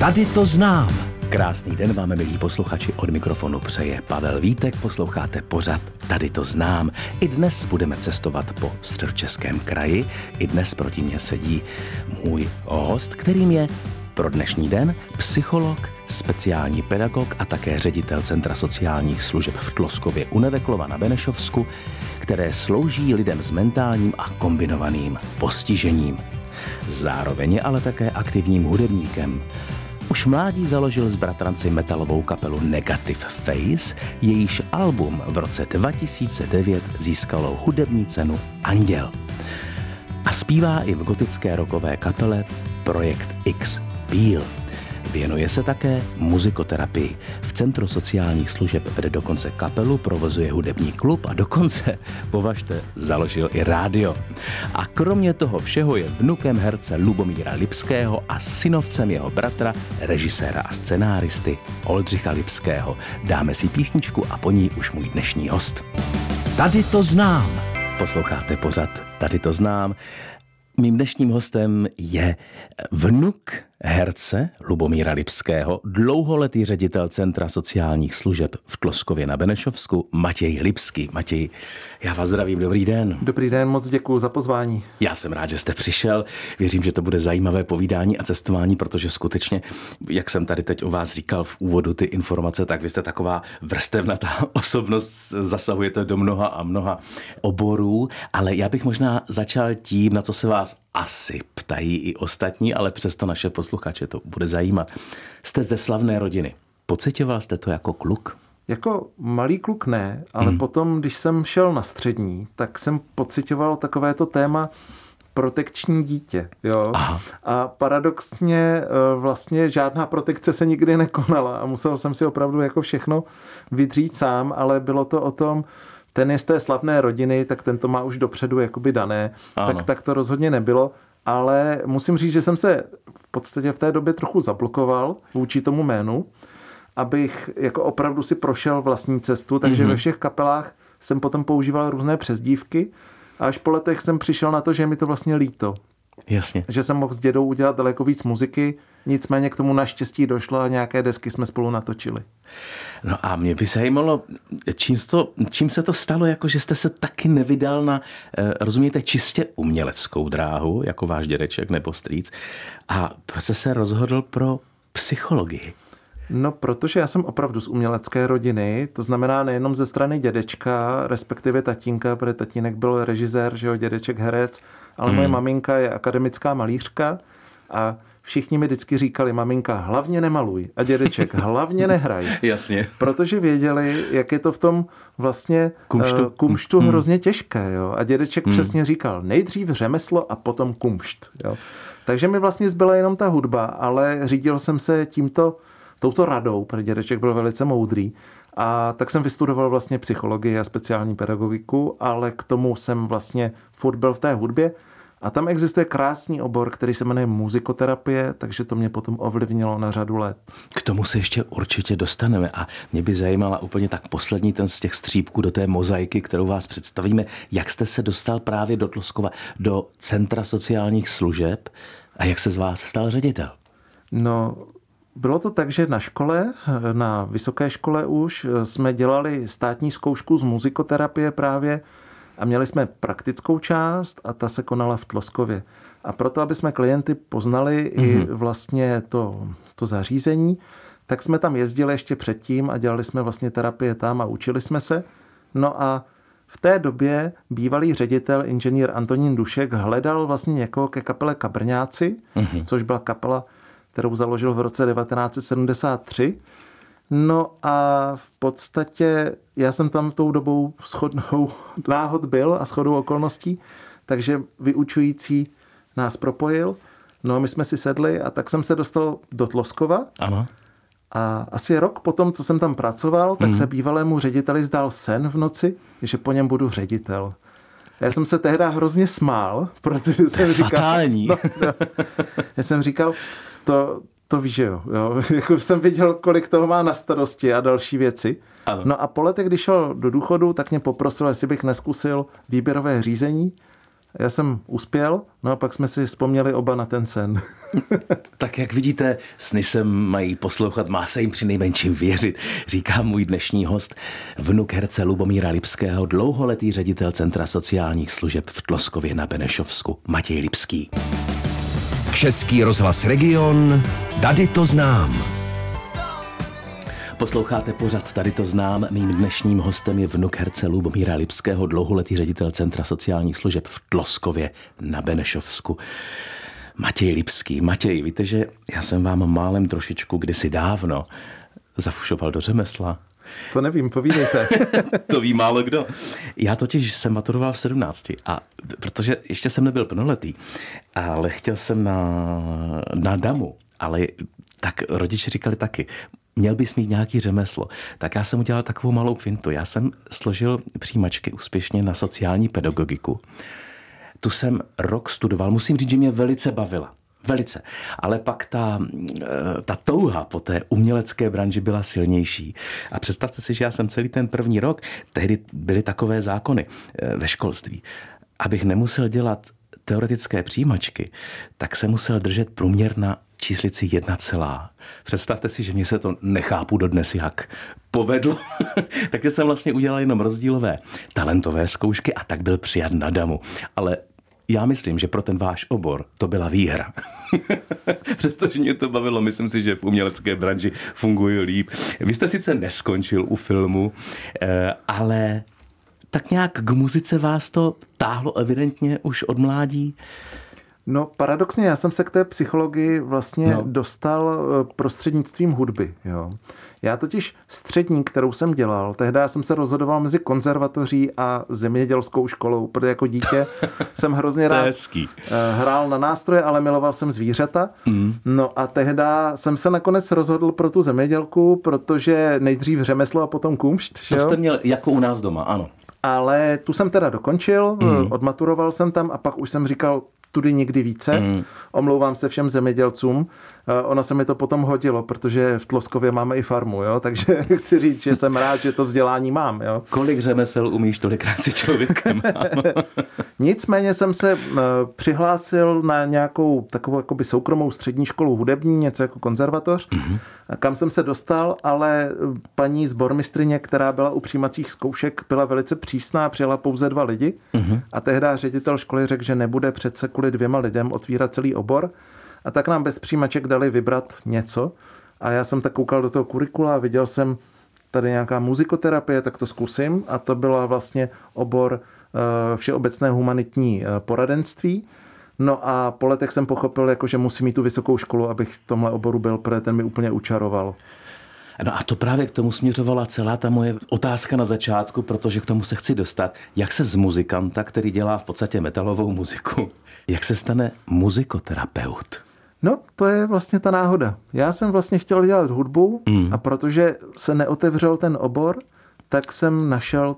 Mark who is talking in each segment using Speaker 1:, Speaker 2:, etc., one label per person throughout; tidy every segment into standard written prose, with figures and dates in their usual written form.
Speaker 1: Tady to znám.
Speaker 2: Krásný den vám, milí posluchači, od mikrofonu přeje Pavel Vítek, posloucháte pořad Tady to znám. I dnes budeme cestovat po Středočeském kraji. I dnes proti mně sedí můj host, kterým je pro dnešní den psycholog, speciální pedagog a také ředitel Centra sociálních služeb v Tloskově u Neveklova na Benešovsku, které slouží lidem s mentálním a kombinovaným postižením. Zároveň je ale také aktivním hudebníkem. Už v mládí založil s bratranci metalovou kapelu Negative Face, jejíž album v roce 2009 získalo hudební cenu Anděl. A zpívá i v gotické rockové kapele Projekt X Peel. Věnuje se také muzikoterapii. V Centru sociálních služeb vede dokonce kapelu, provozuje hudební klub a dokonce, považte, založil i rádio. A kromě toho všeho je vnukem herce Lubomíra Lipského a synovcem jeho bratra, režiséra a scenáristy Oldřicha Lipského. Dáme si písničku a po ní už můj dnešní host.
Speaker 1: Tady to znám.
Speaker 2: Posloucháte pořad Tady to znám. Mým dnešním hostem je vnuk herce Lubomíra Lipského, dlouholetý ředitel Centra sociálních služeb v Tloskově na Benešovsku, Matěj Lipský. Matěj, já vás zdravím, dobrý den.
Speaker 3: Dobrý den, moc děkuju za pozvání.
Speaker 2: Já jsem rád, že jste přišel. Věřím, že to bude zajímavé povídání a cestování, protože skutečně, jak jsem tady teď o vás říkal v úvodu ty informace, tak vy jste taková vrstevnatá osobnost, zasahujete do mnoha a mnoha oborů, ale já bych možná začal tím, na co se vás asi ptají i ostatní, ale přesto naše posluchače to bude zajímat. Jste ze slavné rodiny. Pocitoval jste to jako kluk?
Speaker 3: Jako malý kluk ne, ale potom, když jsem šel na střední, tak jsem pocitoval takovéto téma protekční dítě. Jo?
Speaker 2: Aha.
Speaker 3: A paradoxně vlastně žádná protekce se nikdy nekonala a musel jsem si opravdu jako všechno vydřít sám, ale bylo to o tom, ten je z té slavné rodiny, tak ten to má už dopředu jakoby dané. Tak to rozhodně nebylo. Ale musím říct, že jsem se v podstatě v té době trochu zablokoval vůči tomu jménu, abych jako opravdu si prošel vlastní cestu, takže ve všech kapelách jsem potom používal různé přezdívky a až po letech jsem přišel na to, že je mi to vlastně líto.
Speaker 2: Jasně.
Speaker 3: Že jsem mohl s dědou udělat daleko víc muziky, nicméně k tomu naštěstí došlo a nějaké desky jsme spolu natočili.
Speaker 2: No a mě by zajímalo, čím se to stalo, jako že jste se taky nevydal na, rozumíte, čistě uměleckou dráhu, jako váš dědeček nebo strýc, a proč jste se rozhodl pro psychologii?
Speaker 3: No, protože já jsem opravdu z umělecké rodiny, to znamená nejenom ze strany dědečka, respektive tatínka, protože tatínek byl režisér, že jo, dědeček herec, ale moje maminka je akademická malířka a všichni mi vždycky říkali, maminka, hlavně nemaluj a dědeček, hlavně nehraj.
Speaker 2: Jasně.
Speaker 3: Protože věděli, jak je to v tom vlastně kumštu hrozně těžké. Jo? A dědeček přesně říkal, nejdřív řemeslo a potom kumšt. Jo? Takže mi vlastně zbyla jenom ta hudba, ale řídil jsem se touto radou, protože dědeček byl velice moudrý. A tak jsem vystudoval vlastně psychologii a speciální pedagogiku, ale k tomu jsem vlastně furt byl v té hudbě. A tam existuje krásný obor, který se jmenuje muzikoterapie, takže to mě potom ovlivnilo na řadu let.
Speaker 2: K tomu se ještě určitě dostaneme a mě by zajímala úplně tak poslední ten z těch střípků do té mozaiky, kterou vás představíme. Jak jste se dostal právě do Tloskova, do Centra sociálních služeb a jak se z vás stal ředitel?
Speaker 3: No, bylo to tak, že na škole, na vysoké škole už jsme dělali státní zkoušku z muzikoterapie právě a měli jsme praktickou část a ta se konala v Tloskově. A proto, aby jsme klienty poznali i vlastně to zařízení, tak jsme tam jezdili ještě předtím a dělali jsme vlastně terapie tam a učili jsme se. No a v té době bývalý ředitel, inženýr Antonín Dušek, hledal vlastně někoho ke kapele Kabrňáci, což byla kapela, kterou založil v roce 1973. No a v podstatě já jsem tam tou dobou shodnou náhod byl a shodou okolností, takže vyučující nás propojil. No a my jsme si sedli a tak jsem se dostal do Tloskova.
Speaker 2: Ano.
Speaker 3: A asi rok potom, co jsem tam pracoval, tak se bývalému řediteli zdál sen v noci, že po něm budu ředitel. Já jsem se tehdy hrozně smál, protože jsem říkal...
Speaker 2: Fatální.
Speaker 3: Já jsem říkal, to víš, že jo. Jako jsem viděl, kolik toho má na starosti a další věci.
Speaker 2: Ano.
Speaker 3: No a po letech, když šel do důchodu, tak mě poprosil, jestli bych neskusil výběrové řízení. Já jsem uspěl, no a pak jsme si vzpomněli oba na ten sen.
Speaker 2: Tak jak vidíte, sny se mají poslouchat, má se jim přinejmenším věřit, říká můj dnešní host, vnuk herce Lubomíra Lipského, dlouholetý ředitel Centra sociálních služeb v Tloskově na Benešovsku, Matěj Lipský.
Speaker 1: Český rozhlas Region, Tady to znám.
Speaker 2: Posloucháte pořad Tady to znám. Mým dnešním hostem je vnuk herce Lubomíra Lipského, dlouholetý ředitel Centra sociálních služeb v Tloskově na Benešovsku. Matěj Lipský. Matěj, víte, že já jsem vám málem trošičku kdysi dávno zafušoval do řemesla.
Speaker 3: To nevím, povídejte.
Speaker 2: To ví málo kdo. Já totiž jsem maturoval v 17, a protože ještě jsem nebyl plnoletý, ale chtěl jsem na damu, ale tak rodiče říkali taky, měl bys mít nějaký řemeslo. Tak já jsem udělal takovou malou fintu. Já jsem složil přijímačky úspěšně na sociální pedagogiku. Tu jsem rok studoval. Musím říct, že mě velice bavila. Velice. Ale pak ta touha po té umělecké branži byla silnější. A představte si, že já jsem celý ten první rok, tehdy byly takové zákony ve školství, abych nemusel dělat teoretické přijímačky, tak jsem musel držet průměr na číslici 1, Představte si, že mě se to nechápu dodnes jak povedlo. Takže jsem vlastně udělal jenom rozdílové talentové zkoušky a tak byl přijat na damu. Ale já myslím, že pro ten váš obor to byla výhra. Přestože mě to bavilo, myslím si, že v umělecké branži funguje líp. Vy jste sice neskončil u filmu, ale tak nějak k muzice vás to táhlo evidentně už od mládí.
Speaker 3: No paradoxně, já jsem se k té psychologii vlastně dostal prostřednictvím hudby. Jo. Já totiž střední, kterou jsem dělal, tehdy jsem se rozhodoval mezi konzervatoří a zemědělskou školou, protože jako dítě jsem hrozně rád hrál na nástroje, ale miloval jsem zvířata. No a tehdy jsem se nakonec rozhodl pro tu zemědělku, protože nejdřív řemeslo a potom kumšt.
Speaker 2: To jste měl jako u nás doma, ano.
Speaker 3: Ale tu jsem teda dokončil, odmaturoval jsem tam a pak už jsem říkal, tudy nikdy více. Omlouvám se všem zemědělcům. Ono se mi to potom hodilo, protože v Tloskově máme i farmu, jo? Takže chci říct, že jsem rád, že to vzdělání mám. Jo?
Speaker 2: Kolik řemesel umíš, tolikrát si člověkem.
Speaker 3: Nicméně jsem se přihlásil na nějakou takovou jakoby soukromou střední školu hudební, něco jako konzervatoř, kam jsem se dostal, ale paní zbormistryně, která byla u přijímacích zkoušek, byla velice přísná, přijala pouze 2 lidi a tehdy ředitel školy řekl, že nebude přece kvůli 2 lidem otvírat celý obor. A tak nám bez přijímaček dali vybrat něco. A já jsem tak koukal do toho kurikula a viděl jsem tady nějaká muzikoterapie, tak to zkusím. A to byla vlastně obor všeobecné humanitní poradenství. No a po letech jsem pochopil, jako, že musím mít tu vysokou školu, abych v tomhle oboru byl, protože ten mi úplně učaroval.
Speaker 2: No a to právě k tomu směřovala celá ta moje otázka na začátku, protože k tomu se chci dostat. Jak se z muzikanta, který dělá v podstatě metalovou muziku, jak se stane muzikoterapeut?
Speaker 3: No, to je vlastně ta náhoda. Já jsem vlastně chtěl dělat hudbu a protože se neotevřel ten obor, tak jsem našel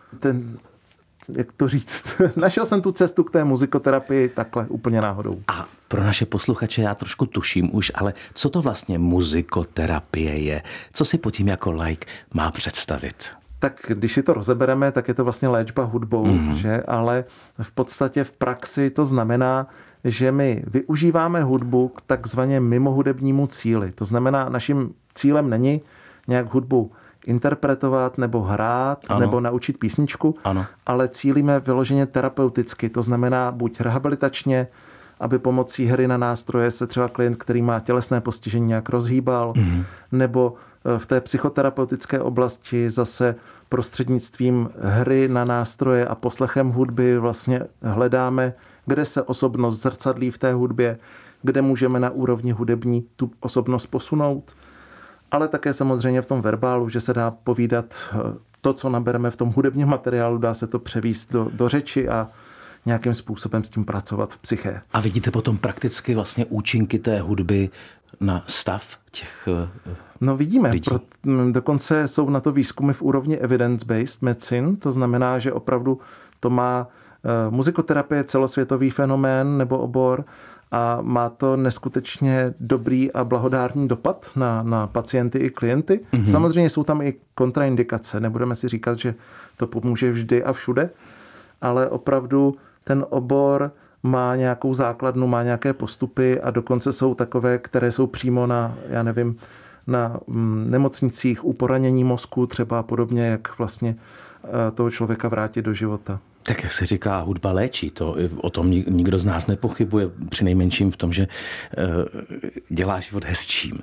Speaker 3: jak to říct, našel jsem tu cestu k té muzikoterapii takhle úplně náhodou.
Speaker 2: A pro naše posluchače já trošku tuším už, ale co to vlastně muzikoterapie je? Co si pod tím jako laik má představit?
Speaker 3: Tak když si to rozebereme, tak je to vlastně léčba hudbou, že? Ale v podstatě v praxi to znamená, že my využíváme hudbu k takzvaně mimohudebnímu cíli. To znamená, naším cílem není nějak hudbu interpretovat nebo hrát, nebo naučit písničku, ale cílíme vyloženě terapeuticky. To znamená buď rehabilitačně, aby pomocí hry na nástroje se třeba klient, který má tělesné postižení, nějak rozhýbal, nebo v té psychoterapeutické oblasti zase prostřednictvím hry na nástroje a poslechem hudby vlastně hledáme, kde se osobnost zrcadlí v té hudbě, kde můžeme na úrovni hudební tu osobnost posunout, ale také samozřejmě v tom verbálu, že se dá povídat to, co nabereme v tom hudebním materiálu, dá se to převést do řeči a nějakým způsobem s tím pracovat v psyché.
Speaker 2: A vidíte potom prakticky vlastně účinky té hudby na stav těch
Speaker 3: No vidíme,
Speaker 2: lidí?
Speaker 3: Dokonce jsou na to výzkumy v úrovni evidence-based medicine, to znamená, že opravdu to má muzikoterapie celosvětový fenomén nebo obor a má to neskutečně dobrý a blahodárný dopad na pacienty i klienty. Samozřejmě jsou tam i kontraindikace, nebudeme si říkat, že to pomůže vždy a všude, ale opravdu ten obor má nějakou základnu, má nějaké postupy a dokonce jsou takové, které jsou přímo na nemocnicích u poranění mozku třeba podobně, jak vlastně toho člověka vrátit do života.
Speaker 2: Tak jak se říká, hudba léčí, o tom nikdo z nás nepochybuje, přinejmenším v tom, že dělá život hezčím.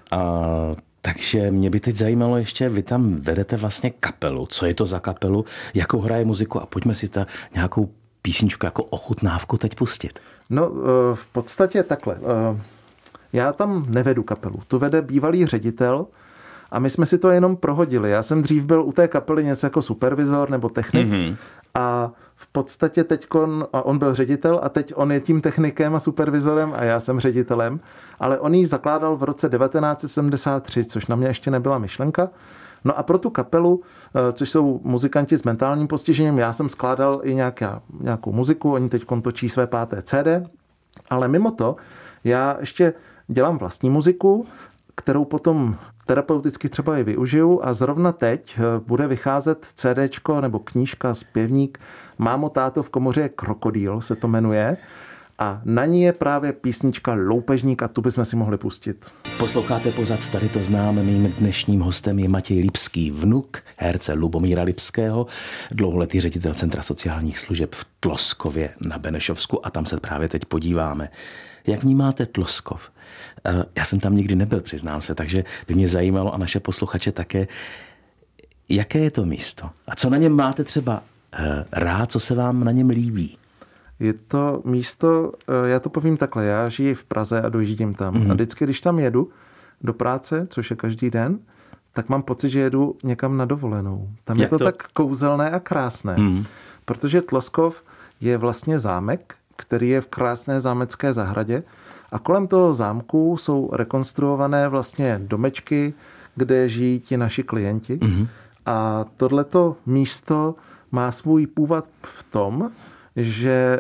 Speaker 2: Takže mě by teď zajímalo ještě, vy tam vedete vlastně kapelu. Co je to za kapelu, jakou hraje muziku a pojďme si nějakou písničku jako ochutnávku teď pustit.
Speaker 3: No v podstatě takhle. Já tam nevedu kapelu. Tu vede bývalý ředitel a my jsme si to jenom prohodili. Já jsem dřív byl u té kapely něco jako supervizor nebo technik a v podstatě on byl ředitel a teď on je tím technikem a supervizorem a já jsem ředitelem, ale on ji zakládal v roce 1973, což na mě ještě nebyla myšlenka. No a pro tu kapelu, což jsou muzikanti s mentálním postižením, já jsem skládal i nějakou muziku, oni teď točí své 5. CD, ale mimo to já ještě dělám vlastní muziku, kterou potom terapeuticky třeba i využiju a zrovna teď bude vycházet CDčko nebo knížka, zpěvník Mámo, táto, v komoře je krokodýl, se to jmenuje. A na ní je právě písnička Loupežník a tu bychom si mohli pustit.
Speaker 2: Posloucháte pořad Tady to znám. Mým dnešním hostem je Matěj Lipský, vnuk herce Lubomíra Lipského, dlouholetý ředitel Centra sociálních služeb v Tloskově na Benešovsku a tam se právě teď podíváme. Jak vnímáte Tloskov? Já jsem tam nikdy nebyl, přiznám se, takže by mě zajímalo a naše posluchače také, jaké je to místo a co na něm máte třeba rád, co se vám na něm líbí?
Speaker 3: Je to místo, já to povím takhle, já žiji v Praze a dojíždím tam. A vždycky, když tam jedu do práce, což je každý den, tak mám pocit, že jedu někam na dovolenou. Tam je to tak kouzelné a krásné. Protože Tloskov je vlastně zámek, který je v krásné zámecké zahradě a kolem toho zámku jsou rekonstruované vlastně domečky, kde žijí ti naši klienti. A tohleto místo má svůj původ v tom, že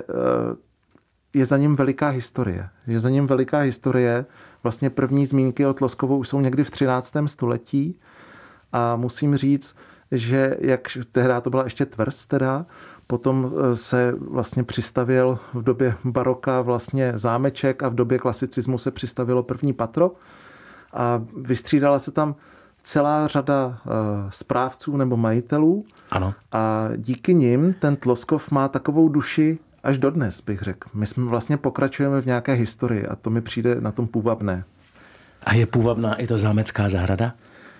Speaker 3: je za ním veliká historie. Je za ním veliká historie. Vlastně první zmínky o Tloskovu už jsou někdy v 13. století a musím říct, že jak tehdy to byla ještě tvrz, potom se vlastně přistavěl v době baroka vlastně zámeček a v době klasicismu se přistavilo první patro a vystřídala se tam celá řada správců nebo majitelů.
Speaker 2: Ano.
Speaker 3: A díky nim ten Tloskov má takovou duši až dodnes, bych řekl. My jsme vlastně pokračujeme v nějaké historii a to mi přijde na tom půvabné.
Speaker 2: A je půvabná i ta zámecká zahrada?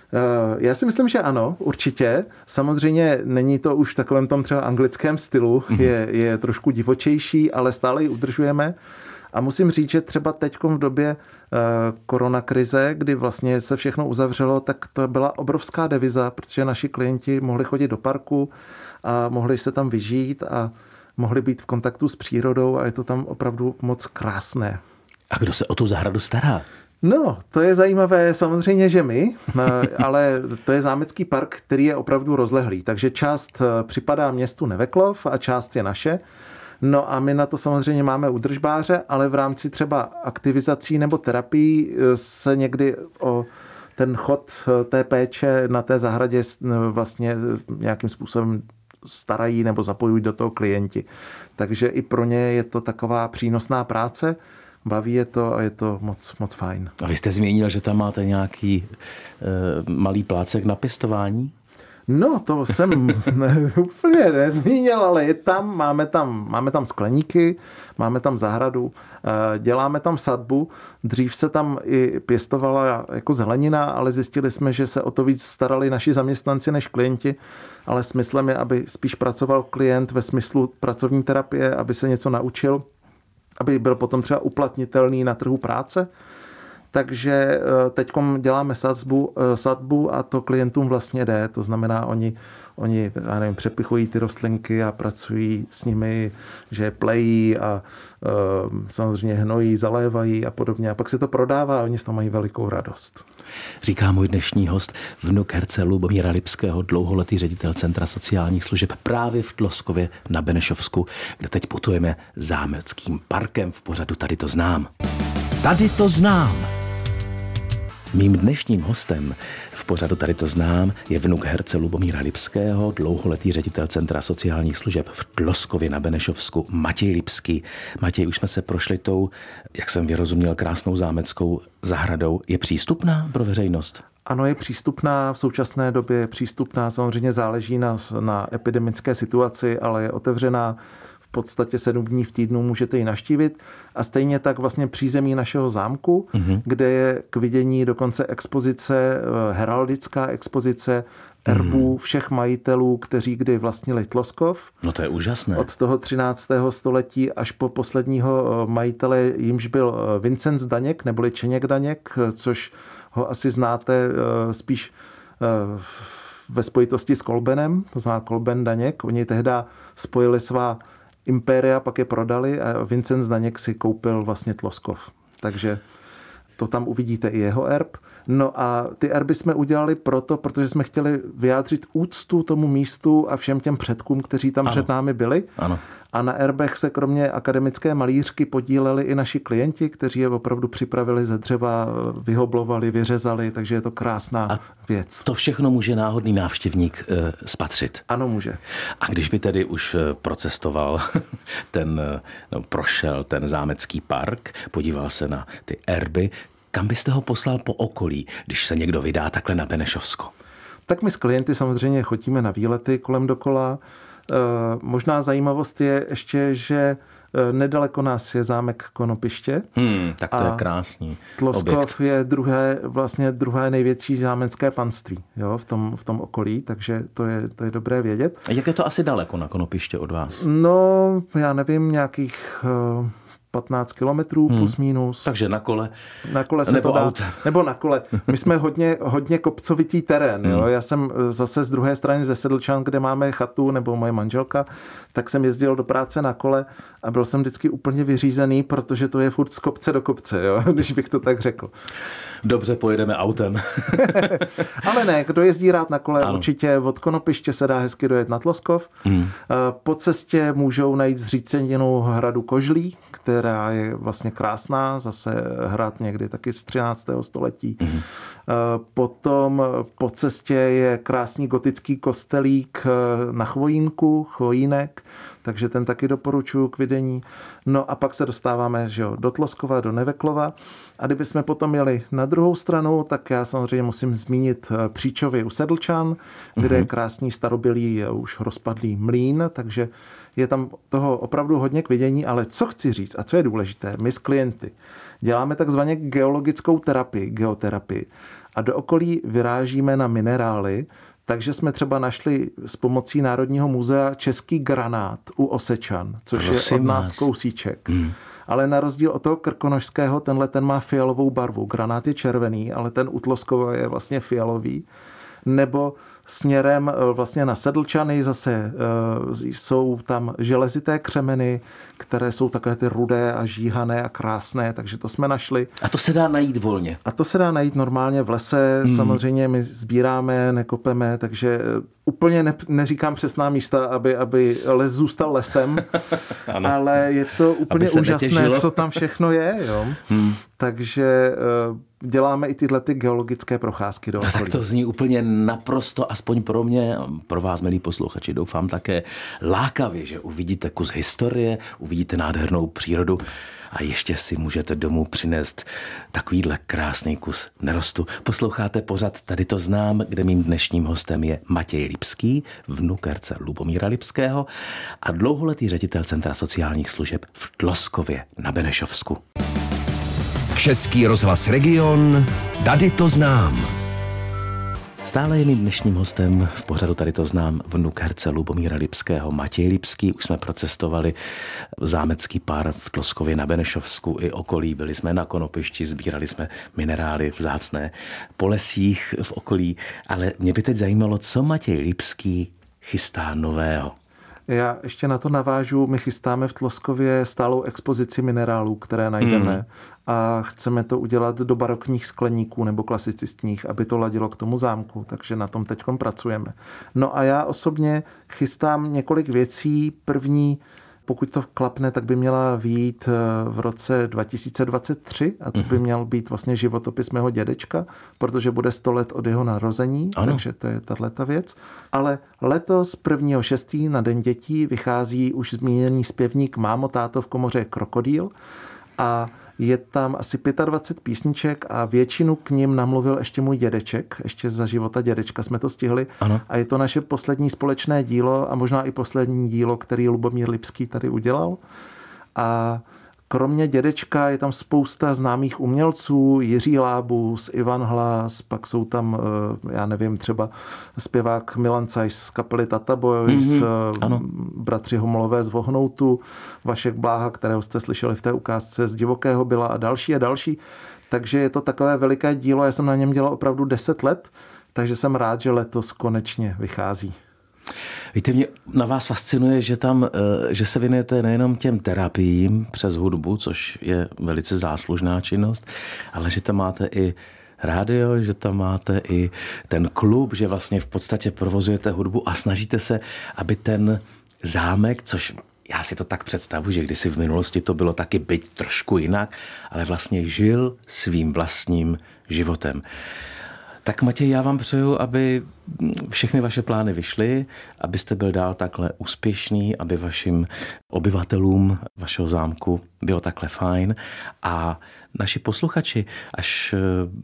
Speaker 3: Já si myslím, že ano, určitě. Samozřejmě není to už v takovém tom třeba anglickém stylu, je trošku divočejší, ale stále ji udržujeme. A musím říct, že třeba teď v době koronakrize, kdy vlastně se všechno uzavřelo, tak to byla obrovská deviza, protože naši klienti mohli chodit do parku a mohli se tam vyžít a mohli být v kontaktu s přírodou a je to tam opravdu moc krásné.
Speaker 2: A kdo se o tu zahradu stará?
Speaker 3: No, to je zajímavé, samozřejmě, že my, ale to je zámecký park, který je opravdu rozlehlý, takže část připadá městu Neveklov a část je naše. No a my na to samozřejmě máme údržbáře, ale v rámci třeba aktivizací nebo terapií se někdy o ten chod té péče na té zahradě vlastně nějakým způsobem starají nebo zapojují do toho klienti. Takže i pro ně je to taková přínosná práce, baví je to a je to moc fajn.
Speaker 2: A vy jste zmínil, že tam máte nějaký malý plácek na pěstování?
Speaker 3: No, to jsem úplně nezmínil, ale je tam, máme tam skleníky, máme tam zahradu, děláme tam sadbu. Dřív se tam i pěstovala jako zelenina, ale zjistili jsme, že se o to víc starali naši zaměstnanci než klienti, ale smyslem je, aby spíš pracoval klient ve smyslu pracovní terapie, aby se něco naučil, aby byl potom třeba uplatnitelný na trhu práce. Takže teď děláme sadbu a to klientům vlastně jde. To znamená, oni já nevím, přepichují ty rostlinky a pracují s nimi, že plejí a samozřejmě hnojí, zalévají a podobně. A pak se to prodává a oni z toho mají velikou radost.
Speaker 2: Říká můj dnešní host, vnuk herce Lubomíra Lipského, dlouholetý ředitel Centra sociálních služeb právě v Tloskově na Benešovsku, kde teď putujeme zámeckým parkem v pořadu Tady to znám.
Speaker 1: Tady to znám.
Speaker 2: Mým dnešním hostem v pořadu Tady to znám je vnuk herce Lubomíra Lipského, dlouholetý ředitel Centra sociálních služeb v Tloskově na Benešovsku, Matěj Lipský. Matěj, už jsme se prošli tou, jak jsem vyrozuměl, krásnou zámeckou zahradou. Je přístupná pro veřejnost?
Speaker 3: Ano, je přístupná, v současné době je přístupná, samozřejmě záleží na epidemické situaci, ale je otevřená v podstatě 7 dní v týdnu, můžete ji navštívit. A stejně tak vlastně přízemí našeho zámku, kde je k vidění dokonce expozice, heraldická expozice erbů všech majitelů, kteří kdy vlastnili Tloskov.
Speaker 2: No to je úžasné.
Speaker 3: Od toho 13. století až po posledního majitele, jímž byl Vincent Daněk, neboli Čeněk Daněk, což ho asi znáte spíš ve spojitosti s Kolbenem, to znamená Kolben Daněk. Oni tehda spojili svá impéria, pak je prodali a Vincent Daněk si koupil vlastně Tloskov. Takže to tam uvidíte i jeho erb. No a ty erby jsme udělali protože jsme chtěli vyjádřit úctu tomu místu a všem těm předkům, kteří tam před námi byli.
Speaker 2: Ano.
Speaker 3: A na erbech se kromě akademické malířky podíleli i naši klienti, kteří je opravdu připravili ze dřeva, vyhoblovali, vyřezali, takže je to krásná věc.
Speaker 2: To všechno může náhodný návštěvník spatřit.
Speaker 3: Ano, může.
Speaker 2: A když by tedy už procestoval prošel ten zámecký park, podíval se na ty erby, kam byste ho poslal po okolí, když se někdo vydá takhle na Benešovsko?
Speaker 3: Tak my s klienty samozřejmě chodíme na výlety kolem dokola. Možná zajímavost je ještě, že nedaleko nás je zámek Konopiště.
Speaker 2: Tak to je krásný
Speaker 3: Tloskov
Speaker 2: objekt.
Speaker 3: je druhé největší zámecké panství, jo, v tom okolí, takže to je dobré vědět.
Speaker 2: A jak je to asi daleko na Konopiště od vás?
Speaker 3: No, já nevím, nějakých 15 kilometrů plus minus.
Speaker 2: Takže na kole.
Speaker 3: Na kole se
Speaker 2: nebo
Speaker 3: to dá.
Speaker 2: autem.
Speaker 3: Nebo na kole. My jsme hodně kopcovitý terén. Jo? Já jsem zase z druhé strany ze Sedlčan, kde máme chatu, nebo moje manželka, tak jsem jezdil do práce na kole a byl jsem vždycky úplně vyřízený, protože to je furt z kopce do kopce, jo? Když bych to tak řekl.
Speaker 2: Dobře, pojedeme autem.
Speaker 3: Ale ne, kdo jezdí rád na kole, ano. Určitě od Konopiště se dá hezky dojet na Tloskov. Po cestě můžou najít zříceninu hradu Kožlí, která je vlastně krásná, zase hrad někdy taky z 13. století. Potom po cestě je krásný gotický kostelík na Chvojínek, takže ten taky doporučuji k vidění. No a pak se dostáváme do Tloskova, do Neveklova. A kdybychom potom jeli na druhou stranu, tak já samozřejmě musím zmínit Příčovy u Sedlčan, kde je krásný starobylý, už rozpadlý mlýn, takže je tam toho opravdu hodně k vidění, ale co chci říct a co je důležité, my s klienty děláme takzvaně geologickou geoterapii a do okolí vyrážíme na minerály, takže jsme třeba našli s pomocí Národního muzea český granát u Osečan, což je od nás kousíček. Ale na rozdíl od toho krkonošského, ten má fialovou barvu. Granát je červený, ale ten u Tloskova je vlastně fialový. Nebo směrem vlastně na Sedlčany zase jsou tam železité křemeny, které jsou takové ty rudé a žíhané a krásné, takže to jsme našli.
Speaker 2: A to se dá najít volně?
Speaker 3: A to se dá najít normálně v lese, samozřejmě my sbíráme, nekopeme, takže úplně neříkám přesná místa, aby les zůstal lesem, ale je to úplně úžasné, co tam všechno je. Jo? Takže děláme i tyhle geologické procházky do okolí.
Speaker 2: Tak to zní úplně naprosto, aspoň pro mě, pro vás, milí posluchači, doufám také lákavě, že uvidíte kus historie, uvidíte nádhernou přírodu a ještě si můžete domů přinést takovýhle krásný kus nerostu. Posloucháte pořad Tady to znám, kde mým dnešním hostem je Matěj Lipský, vnuk herce Lubomíra Lipského a dlouholetý ředitel Centra sociálních služeb v Tloskově na Benešovsku.
Speaker 1: Český rozhlas Region, Tady to znám.
Speaker 2: Stále je mým dnešním hostem v pořadu Tady to znám vnuk herce Lubomíra Lipského Matěj Lipský. Už jsme procestovali zámecký pár v Tloskově na Benešovsku i okolí. Byli jsme na Konopišti, sbírali jsme minerály vzácné po lesích v okolí. Ale mě by teď zajímalo, co Matěj Lipský chystá nového.
Speaker 3: Já ještě na to navážu. My chystáme v Tloskově stálou expozici minerálů, které najdeme a chceme to udělat do barokních skleníků nebo klasicistních, aby to ladilo k tomu zámku, takže na tom teďkom pracujeme. No a já osobně chystám několik věcí. První Pokud to klapne, tak by měla vyjít v roce 2023 a to by měl být vlastně životopis mého dědečka, protože bude 100 let od jeho narození, takže to je tato věc. Ale letos 1.6. na Den dětí vychází už zmíněný zpěvník Mámo, táto v komoře Krokodýl a je tam asi 25 písniček a většinu k nim namluvil ještě můj dědeček, ještě za života dědečka jsme to stihli.
Speaker 2: Ano.
Speaker 3: A je to naše poslední společné dílo a možná i poslední dílo, který Lubomír Lipský tady udělal. A kromě dědečka je tam spousta známých umělců, Jiří Lábus, Ivan Hlas, pak jsou tam, já nevím, třeba zpěvák Milan Cajs z kapely Tata Boys, bratři Homolové z Vohnoutu, Vašek Bláha, kterého jste slyšeli v té ukázce z Divokého Byla a další a další. Takže je to takové veliké dílo, já jsem na něm dělal opravdu 10 let, takže jsem rád, že letos konečně vychází.
Speaker 2: Víte, mě na vás fascinuje, že se věnujete nejenom těm terapiím přes hudbu, což je velice záslužná činnost, ale že tam máte i rádio, že tam máte i ten klub, že vlastně v podstatě provozujete hudbu a snažíte se, aby ten zámek, což já si to tak představuji, že kdysi v minulosti to bylo taky byť trošku jinak, ale vlastně žil svým vlastním životem. Tak Matěj, já vám přeju, aby všechny vaše plány vyšly, abyste byl dál takhle úspěšný, aby vašim obyvatelům vašeho zámku bylo takhle fajn a naši posluchači, až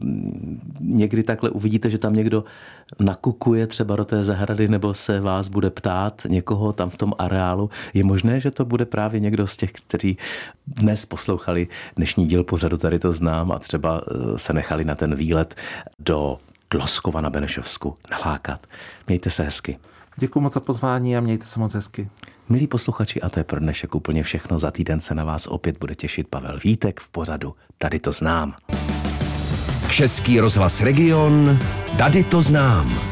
Speaker 2: někdy takhle uvidíte, že tam někdo nakukuje třeba do té zahrady nebo se vás bude ptát někoho tam v tom areálu, je možné, že to bude právě někdo z těch, kteří dnes poslouchali dnešní díl pořadu Tady to znám a třeba se nechali na ten výlet do Dloskova na Benešovsku nalákat. Mějte se hezky.
Speaker 3: Děkuji moc za pozvání a mějte se moc hezky.
Speaker 2: Milí posluchači, a to je pro dnešek úplně všechno. Za týden se na vás opět bude těšit Pavel Vítek v pořadu Tady to znám.
Speaker 1: Český rozhlas Region, Tady to znám.